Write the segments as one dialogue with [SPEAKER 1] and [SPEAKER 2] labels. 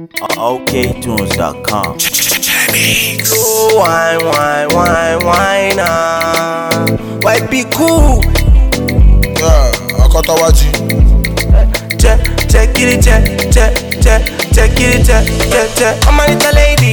[SPEAKER 1] OKTunes.com.
[SPEAKER 2] Oh, wine, why be cool?
[SPEAKER 3] Yeah, Akotawaji.
[SPEAKER 2] Check it. I'm a little lady.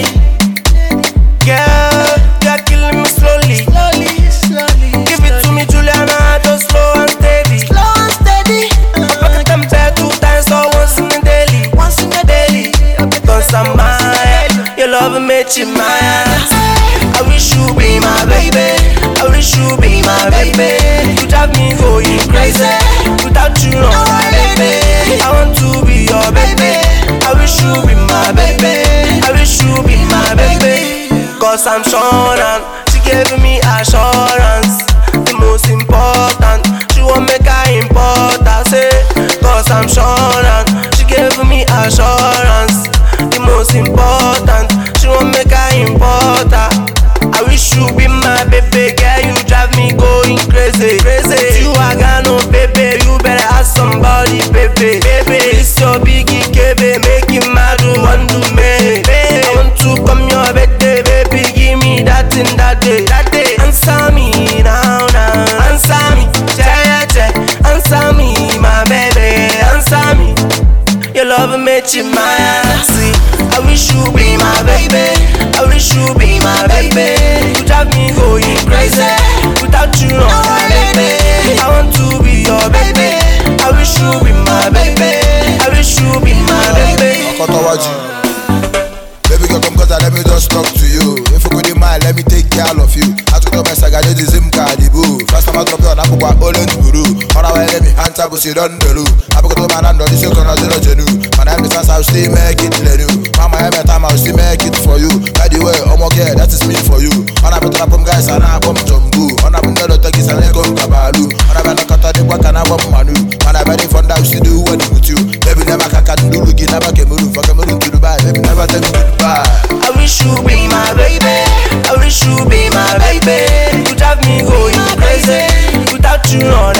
[SPEAKER 2] Girl, you're killing me slowly. Give it to me, Juliana, just slow and steady. Back at them there 2 times or once in a daily. Cause I'm mine, your love made you mine. I wish you be my baby. You drive me going crazy. Without you, no, my baby. I want to be your baby. I wish you be my baby. Cause I'm sure and she gave me assurance. The most important, she won't make her important. Say, cause I'm sure and she gave me assurance. The most important, she won't make her important. I wish you be my baby, girl, you drive me going crazy. You are gonna baby, you better ask somebody, baby. It's your biggie, KB, make him mad, want to me. I want to come your birthday, baby, give me that in that day. Answer me now, answer me, answer me, my baby, answer me. Your love made you mine. See, I wish you be my baby. You drive me going crazy. Without you, no, my baby. I want to be your baby. I wish you be my baby.
[SPEAKER 3] Akotawaji. Baby girl, come cause let me just talk to you. If you could mind, let me take care of you. I took the message, I did the Zim card, boo. First time I drop you on Apple, all in Guru. On our way, let me hand up, see, don't do. I put my hand on this, you're gonna do the genu. My name is I'll still make it, Lenu. Mama, every time I'll still make it for you. By the way, I'm okay, that is me for you. On a better from guys, and I bomb Jumbo. On a better takis, and I come Kabalu. On a better cut the work, and I bomb Manu. On a very fun house to do what with you. Baby, never can do, looking never came to Dubai. Baby, never tell me goodbye.
[SPEAKER 2] I wish you be my baby. You drive me going crazy. Without you, no,